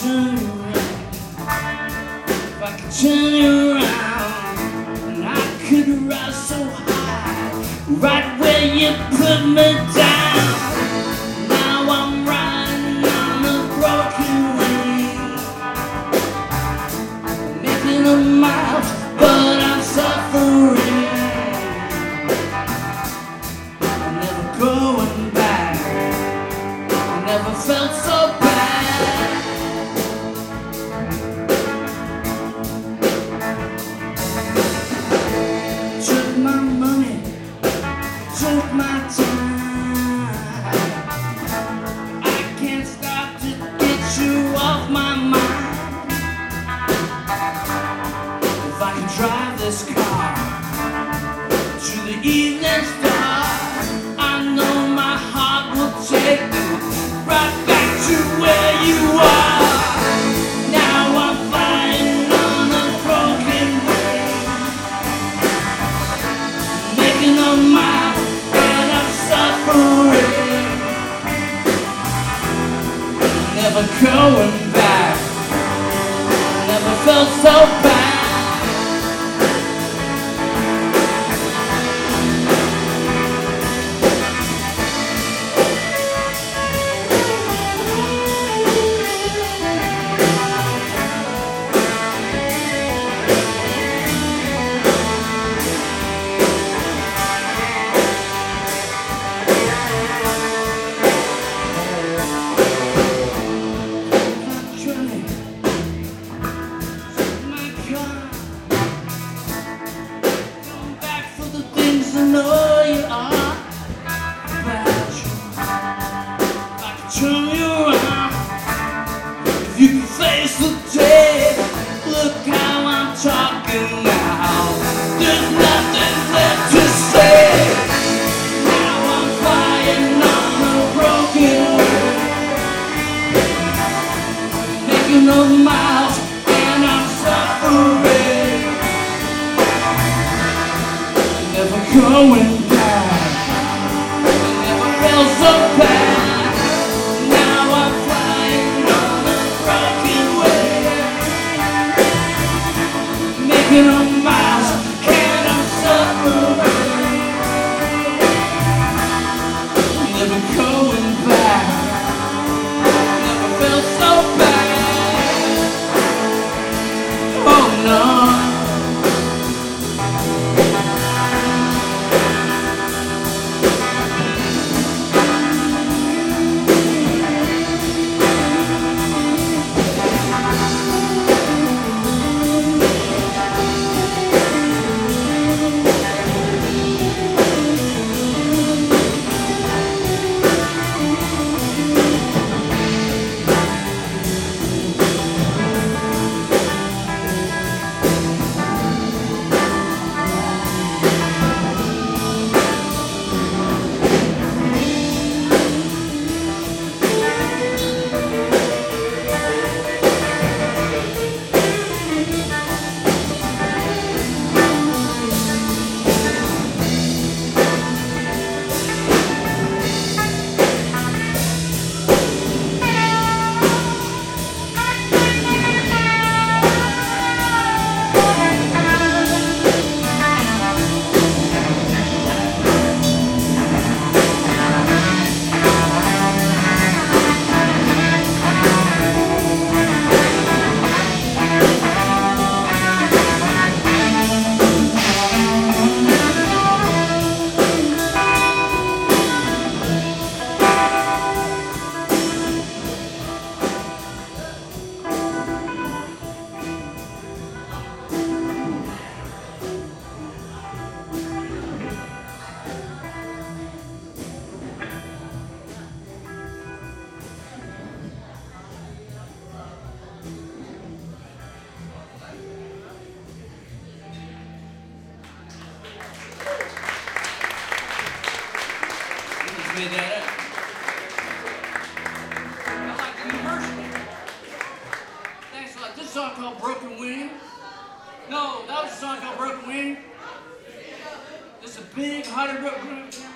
turn you around, if I could turn you around, and I could rise so high, right where you put me down. Now I'm riding on a broken wing, making a mile, but I'm suffering. I'm never going back. I never felt so bad. Took my money, took my time. I can't stop to get you off my mind. If I could drive this car to the evening star, I know my heart will take me right back to where you are. Now I'm flying on a broken wing, making a mile and I'm suffering. Never going back. Never felt so bad. I know you are about you. I can turn you around if you can face the day. Look how I'm talking now. There's nothing left to say. Now I'm flying on a broken wing, making no miles and I'm suffering. Never going back. Never felt so bad. Now I'm flying on a broken wing, making a miles and I'm suffering. Never going back. Never felt so bad. Oh no. Made that up. I like the new version. Thanks a lot. This song called Broken Wing. No, that was a song called Broken Wing. This is a big, hot broken wing.